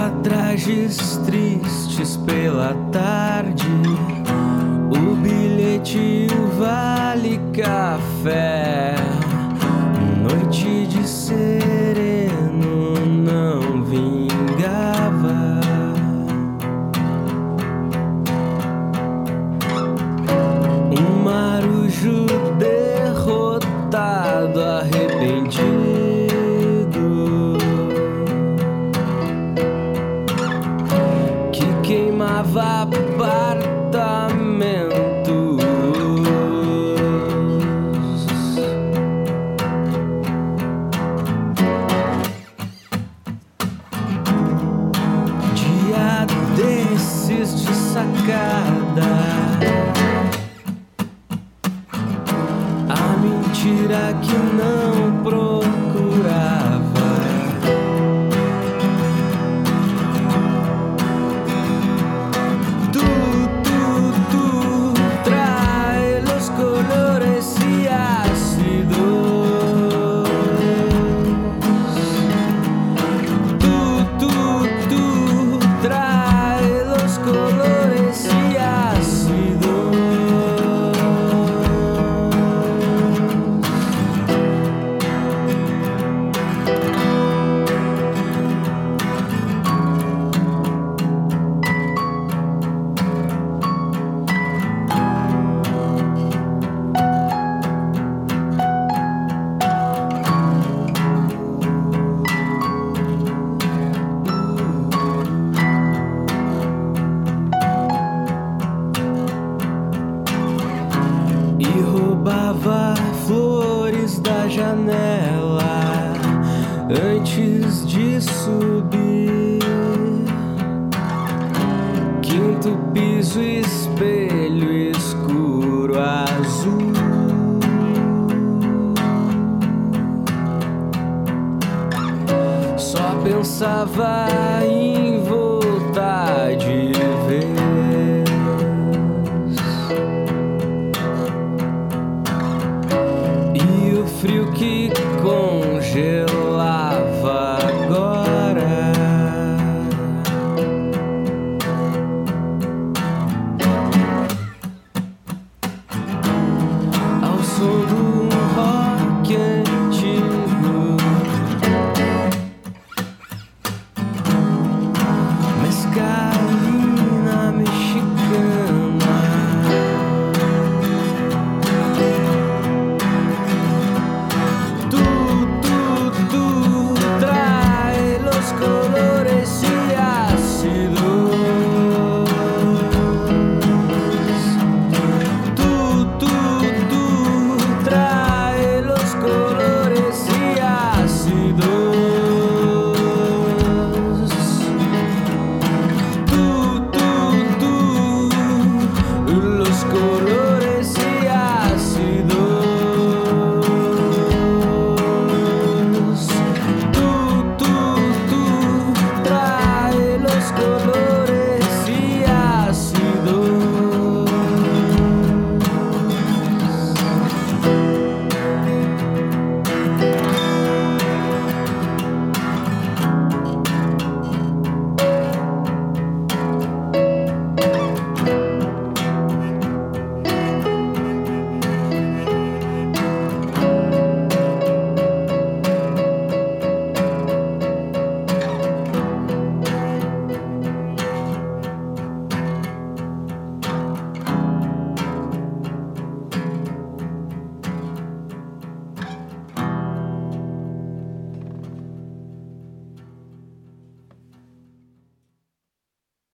trajes tristes pela tarde, o bilhete e o vale café. Noite de sereno não vingava. Um marujo derrotado, arrependido, que queimava apartamentos. Dia desses de sacada, a mentira que não procurava. Tu trae los colores y ácidos. Tu trae los colores y ácidos. E roubava flores da janela antes de subir. Quinto piso, espelho escuro azul. Só pensava em voltar de vez. E o frio que congelava.